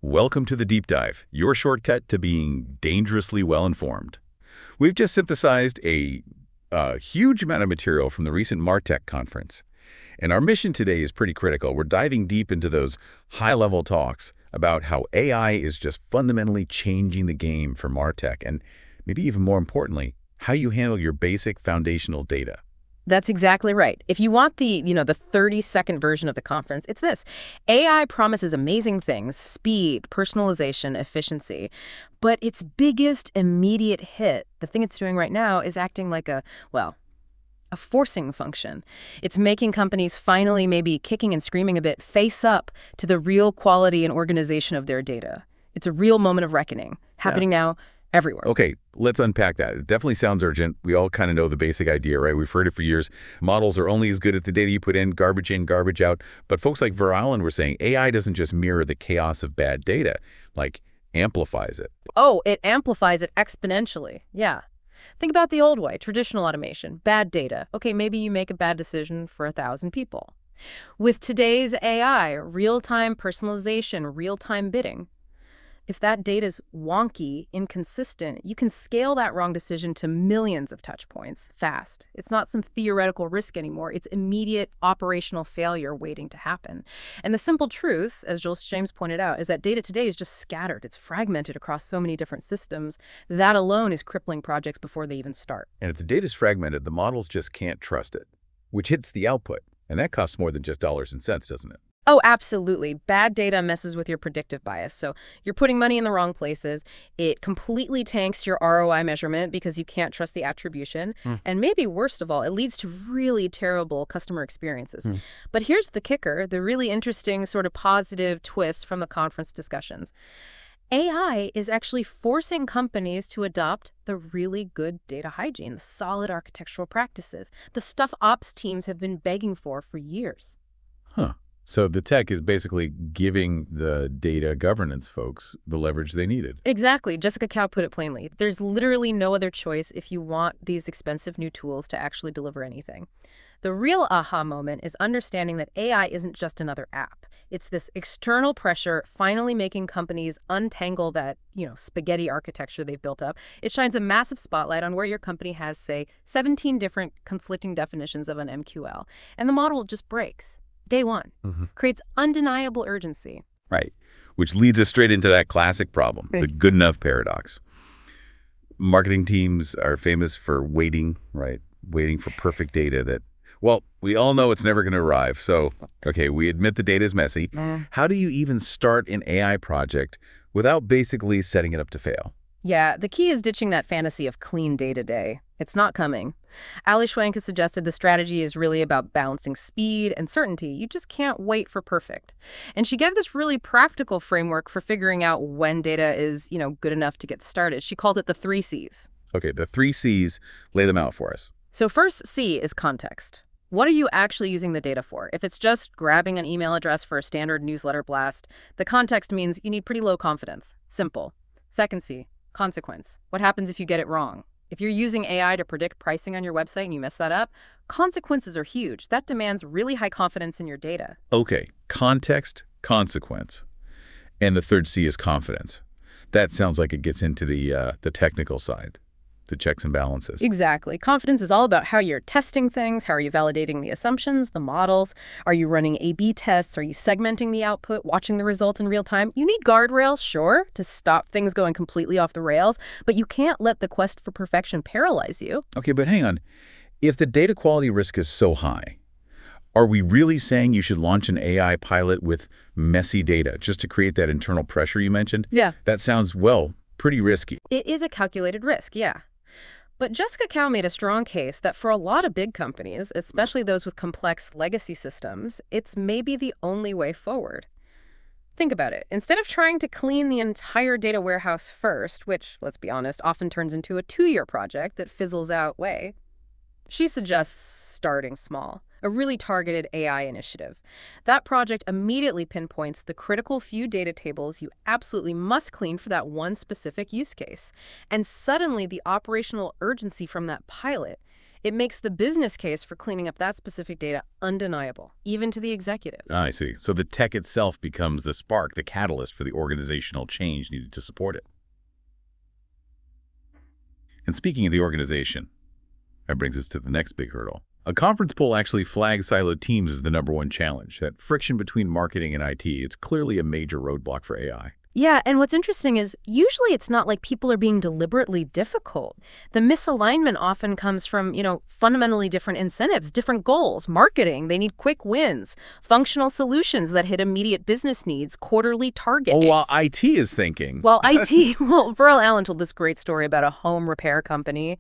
Welcome to the Deep Dive, your shortcut to being dangerously well-informed. We've just synthesized a huge amount of material from the recent MarTech conference. And our mission today is pretty critical. We're diving deep into those high-level talks about how AI is just fundamentally changing the game for MarTech, and maybe even more importantly, how you handle your basic foundational data. That's exactly right. If you want the 30-second version of the conference, it's this. AI promises amazing things, speed, personalization, efficiency. But its biggest immediate hit, the thing it's doing right now, is acting like a forcing function. It's making companies finally, maybe kicking and screaming a bit, face up to the real quality and organization of their data. It's a real moment of reckoning, happening now everywhere. Okay, let's unpack that. It definitely sounds urgent. We all kind of know the basic idea, right? We've heard it for years. Models are only as good as the data you put in, garbage out. But folks like Verallen were saying AI doesn't just mirror the chaos of bad data, like amplifies it. Oh, it amplifies it exponentially. Yeah. Think about the old way, traditional automation, bad data. Okay, maybe you make a bad decision for 1,000 people. With today's AI, real-time personalization, real-time bidding, if that data's wonky, inconsistent, you can scale that wrong decision to millions of touch points fast. It's not some theoretical risk anymore. It's immediate operational failure waiting to happen. And the simple truth, as Joel James pointed out, is that data today is just scattered. It's fragmented across so many different systems. That alone is crippling projects before they even start. And if the data's fragmented, the models just can't trust it, which hits the output. And that costs more than just dollars and cents, doesn't it? Oh, absolutely. Bad data messes with your predictive bias. So you're putting money in the wrong places. It completely tanks your ROI measurement because you can't trust the attribution. And maybe worst of all, it leads to really terrible customer experiences. But here's the kicker, the really interesting sort of positive twist from the conference discussions. AI is actually forcing companies to adopt the really good data hygiene, the solid architectural practices, the stuff ops teams have been begging for years. Huh. So the tech is basically giving the data governance folks the leverage they needed. Exactly. Jessica Cao put it plainly. There's literally no other choice if you want these expensive new tools to actually deliver anything. The real aha moment is understanding that AI isn't just another app. It's this external pressure finally making companies untangle that, spaghetti architecture they've built up. It shines a massive spotlight on where your company has, say, 17 different conflicting definitions of an MQL. And the model just breaks. Day one, creates undeniable urgency. Right, which leads us straight into that classic problem, the good enough paradox. Marketing teams are famous for waiting, right? Waiting for perfect data that, well, we all know it's never going to arrive. So, okay, we admit the data is messy. How do you even start an AI project without basically setting it up to fail? Yeah, the key is ditching that fantasy of clean day-to-day. It's not coming. Ali Schwenk has suggested the strategy is really about balancing speed and certainty. You just can't wait for perfect. And she gave this really practical framework for figuring out when data is, good enough to get started. She called it the 3 C's. Okay, the 3 C's, lay them out for us. So first C is context. What are you actually using the data for? If it's just grabbing an email address for a standard newsletter blast, the context means you need pretty low confidence. Simple. Second C, consequence. What happens if you get it wrong? If you're using AI to predict pricing on your website and you mess that up, consequences are huge. That demands really high confidence in your data. Okay, context, consequence. And the third C is confidence. That sounds like it gets into the technical side, the checks and balances. Exactly. Confidence is all about how you're testing things, how are you validating the assumptions, the models, are you running A/B tests, are you segmenting the output, watching the results in real time? You need guardrails, sure, to stop things going completely off the rails, but you can't let the quest for perfection paralyze you. Okay, but hang on. If the data quality risk is so high, are we really saying you should launch an AI pilot with messy data just to create that internal pressure you mentioned? Yeah. That sounds, pretty risky. It is a calculated risk, yeah. But Jessica Cao made a strong case that for a lot of big companies, especially those with complex legacy systems, it's maybe the only way forward. Think about it. Instead of trying to clean the entire data warehouse first, which, let's be honest, often turns into a 2-year project that fizzles out she suggests starting small, a really targeted AI initiative. That project immediately pinpoints the critical few data tables you absolutely must clean for that one specific use case. And suddenly the operational urgency from that pilot, It makes the business case for cleaning up that specific data undeniable, even to the executives. I see. So the tech itself becomes the spark, the catalyst for the organizational change needed to support it. And speaking of the organization, that brings us to the next big hurdle. A conference poll actually flags siloed teams as the #1 challenge. That friction between marketing and IT, it's clearly a major roadblock for AI. Yeah, and what's interesting is usually it's not like people are being deliberately difficult. The misalignment often comes from, fundamentally different incentives, different goals. Marketing, they need quick wins. Functional solutions that hit immediate business needs, quarterly targets. Oh, while IT is thinking. Well, Burrell Allen told this great story about a home repair company.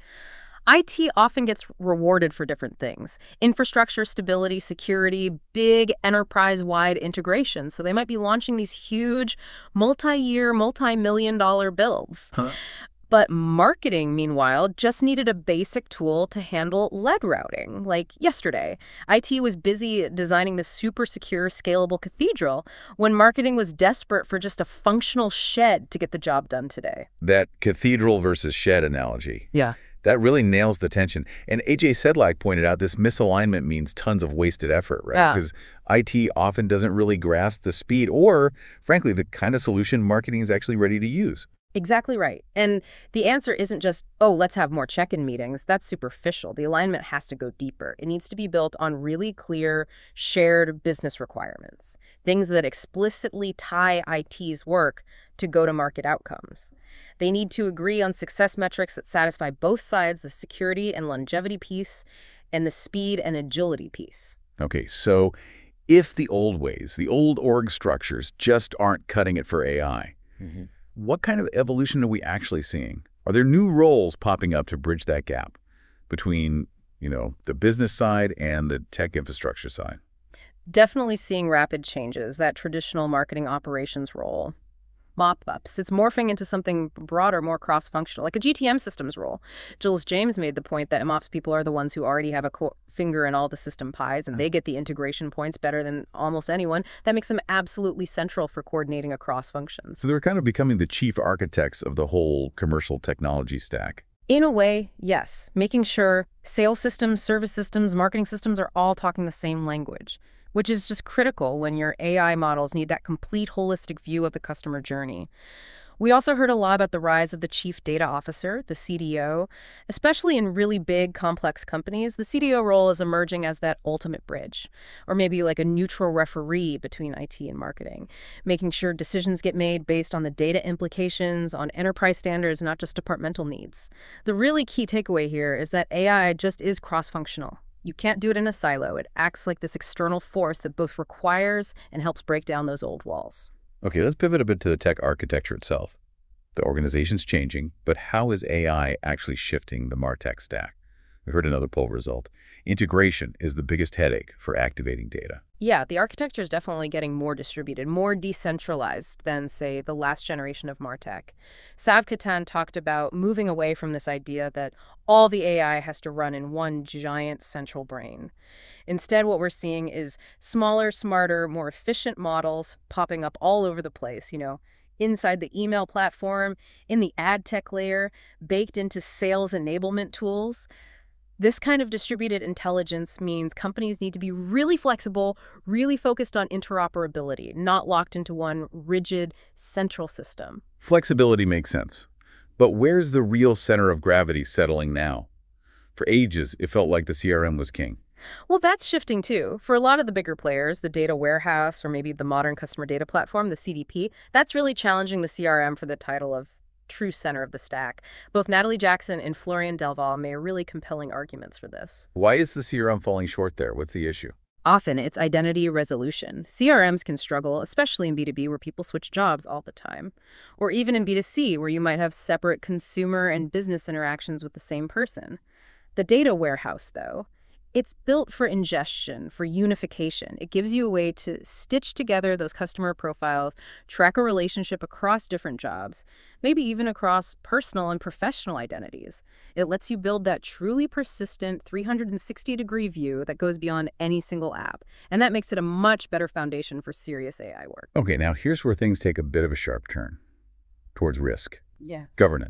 IT often gets rewarded for different things. Infrastructure, stability, security, big enterprise-wide integrations. So they might be launching these huge multi-year, multi-million-dollar builds. Huh? But marketing, meanwhile, just needed a basic tool to handle lead routing. Like yesterday, IT was busy designing the super secure, scalable cathedral when marketing was desperate for just a functional shed to get the job done today. That cathedral versus shed analogy. Yeah. That really nails the tension. And A.J. Sedlak pointed out this misalignment means tons of wasted effort, right? Yeah. Because IT often doesn't really grasp the speed or, frankly, the kind of solution marketing is actually ready to use. Exactly right. And the answer isn't just, oh, let's have more check-in meetings. That's superficial. The alignment has to go deeper. It needs to be built on really clear, shared business requirements, things that explicitly tie IT's work to go-to-market outcomes. They need to agree on success metrics that satisfy both sides, the security and longevity piece and the speed and agility piece. Okay, so if the old ways, the old org structures just aren't cutting it for AI, what kind of evolution are we actually seeing? Are there new roles popping up to bridge that gap between, the business side and the tech infrastructure side? Definitely seeing rapid changes, that traditional marketing operations role. Mop-ups. It's morphing into something broader, more cross-functional, like a GTM systems role. Jules James made the point that MOps people are the ones who already have a finger in all the system pies, and they get the integration points better than almost anyone. That makes them absolutely central for coordinating across functions. So they're kind of becoming the chief architects of the whole commercial technology stack. In a way, yes. Making sure sales systems, service systems, marketing systems are all talking the same language, which is just critical when your AI models need that complete holistic view of the customer journey. We also heard a lot about the rise of the chief data officer, the CDO. Especially in really big, complex companies, the CDO role is emerging as that ultimate bridge, or maybe like a neutral referee between IT and marketing, making sure decisions get made based on the data implications, on enterprise standards, not just departmental needs. The really key takeaway here is that AI just is cross-functional. You can't do it in a silo. It acts like this external force that both requires and helps break down those old walls. Okay, let's pivot a bit to the tech architecture itself. The organization's changing, but how is AI actually shifting the MarTech stack? We heard another poll result. Integration is the biggest headache for activating data. Yeah, the architecture is definitely getting more distributed, more decentralized than, say, the last generation of MarTech. Sav Katan talked about moving away from this idea that all the AI has to run in one giant central brain. Instead, what we're seeing is smaller, smarter, more efficient models popping up all over the place, inside the email platform, in the ad tech layer, baked into sales enablement tools. This kind of distributed intelligence means companies need to be really flexible, really focused on interoperability, not locked into one rigid central system. Flexibility makes sense. But where's the real center of gravity settling now? For ages, it felt like the CRM was king. Well, that's shifting too. For a lot of the bigger players, the data warehouse or maybe the modern customer data platform, the CDP, that's really challenging the CRM for the title of true center of the stack. Both Natalie Jackson and Florian Delval made really compelling arguments for this. Why is the CRM falling short there? What's the issue? Often, it's identity resolution. CRMs can struggle, especially in B2B where people switch jobs all the time. Or even in B2C where you might have separate consumer and business interactions with the same person. The data warehouse, though, it's built for ingestion, for unification. It gives you a way to stitch together those customer profiles, track a relationship across different jobs, maybe even across personal and professional identities. It lets you build that truly persistent 360-degree view that goes beyond any single app. And that makes it a much better foundation for serious AI work. Okay, now here's where things take a bit of a sharp turn towards risk. Yeah. Governance.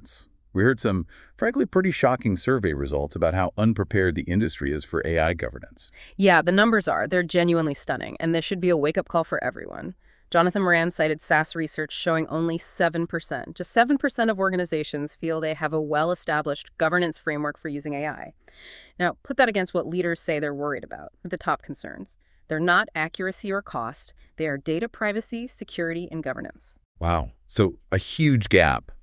We heard some, frankly, pretty shocking survey results about how unprepared the industry is for AI governance. Yeah, the numbers they're genuinely stunning, and this should be a wake-up call for everyone. Jonathan Moran cited SAS research showing only 7%, just 7% of organizations feel they have a well-established governance framework for using AI. Now, put that against what leaders say they're worried about, the top concerns. They're not accuracy or cost. They are data privacy, security, and governance. Wow. So a huge gap.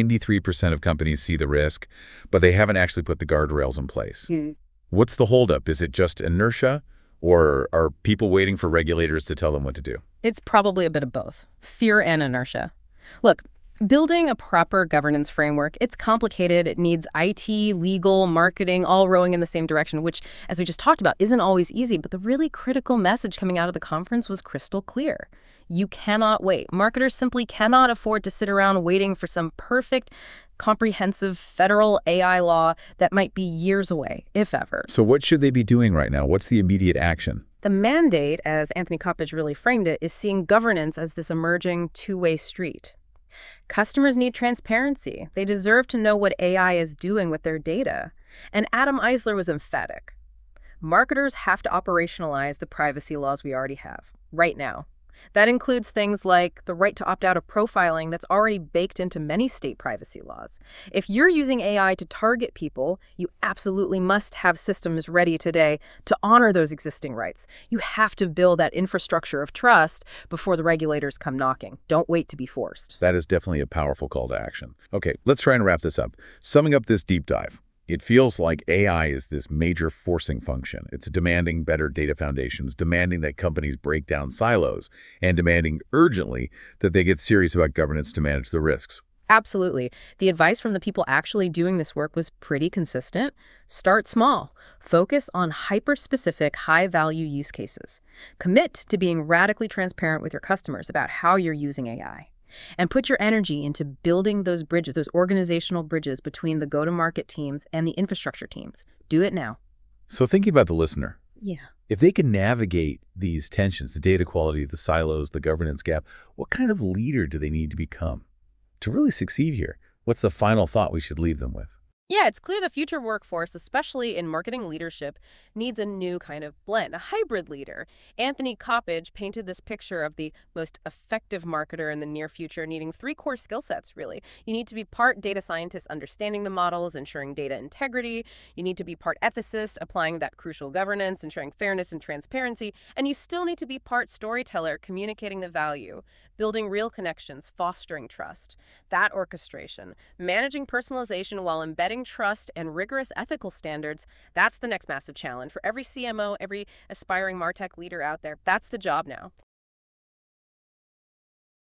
93% of companies see the risk, but they haven't actually put the guardrails in place. What's the holdup? Is it just inertia, or are people waiting for regulators to tell them what to do? It's probably a bit of both, fear and inertia. Look, building a proper governance framework, it's complicated. It needs IT, legal, marketing, all rowing in the same direction, which, as we just talked about, isn't always easy. But the really critical message coming out of the conference was crystal clear. You cannot wait. Marketers simply cannot afford to sit around waiting for some perfect, comprehensive federal AI law that might be years away, if ever. So what should they be doing right now? What's the immediate action? The mandate, as Anthony Coppedge really framed it, is seeing governance as this emerging two-way street. Customers need transparency. They deserve to know what AI is doing with their data. And Adam Eisler was emphatic. Marketers have to operationalize the privacy laws we already have, right now. That includes things like the right to opt out of profiling that's already baked into many state privacy laws. If you're using AI to target people, you absolutely must have systems ready today to honor those existing rights. You have to build that infrastructure of trust before the regulators come knocking. Don't wait to be forced. That is definitely a powerful call to action. Okay, let's try and wrap this up. Summing up this deep dive, it feels like AI is this major forcing function. It's demanding better data foundations, demanding that companies break down silos, and demanding urgently that they get serious about governance to manage the risks. Absolutely. The advice from the people actually doing this work was pretty consistent. Start small. Focus on hyper-specific, high-value use cases. Commit to being radically transparent with your customers about how you're using AI. And put your energy into building those bridges, those organizational bridges between the go-to-market teams and the infrastructure teams. Do it now. So thinking about the listener, Yeah. if they can navigate these tensions, the data quality, the silos, the governance gap, what kind of leader do they need to become to really succeed here? What's the final thought we should leave them with? Yeah, it's clear the future workforce, especially in marketing leadership, needs a new kind of blend, a hybrid leader. Anthony Coppedge painted this picture of the most effective marketer in the near future needing three core skill sets, really. You need to be part data scientist, understanding the models, ensuring data integrity. You need to be part ethicist, applying that crucial governance, ensuring fairness and transparency. And you still need to be part storyteller, communicating the value, building real connections, fostering trust. That orchestration, managing personalization while embedding trust and rigorous ethical standards, that's the next massive challenge for every CMO, every aspiring MarTech leader out there. That's the job now.